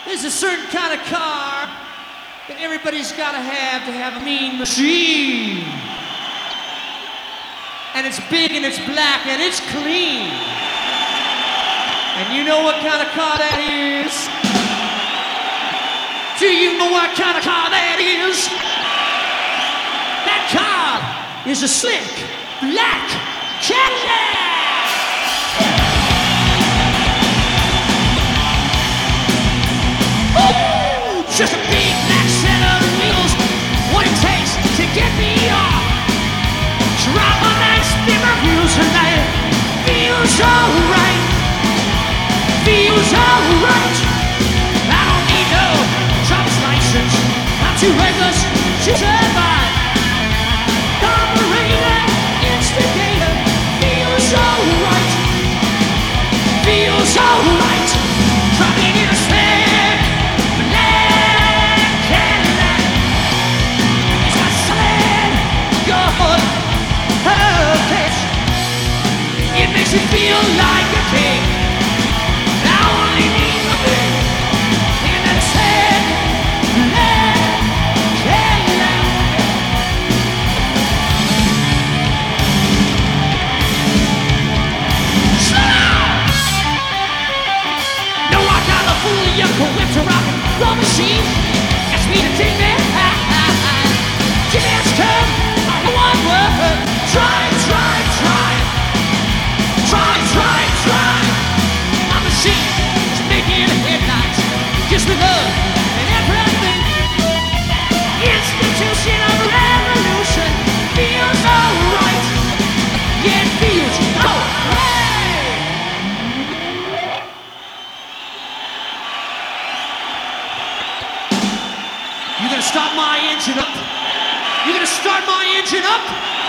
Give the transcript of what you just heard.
There's a certain kind of car that everybody's got to have a mean machine. And it's big and it's black and it's clean. And you know what kind of car that is? Do you know what kind of car that is? That car is a slick black Cadillac. Ooh, just a big black set of wheels. What it takes to get me off. Drop on that spinner wheel tonight. Feels alright. Feels alright. I don't need no driver's license. I'm too reckless to survive. Operator, instigator. Feels alright. Feels alright. Dropping in a slick black Cadillac. It's got solid good purpose. It makes you feel like a king. I only need a bit in that slick black Cadillac. No, I got a fool young whipped to rock and roll machine. Ask me to take me high. Give me a turn, I know one word. Try. My machine is making headlights. Gives me love and everything. Institution of revolution. Feels alright. Yeah, it feels alright. You gonna start my engine up? You gonna start my engine up?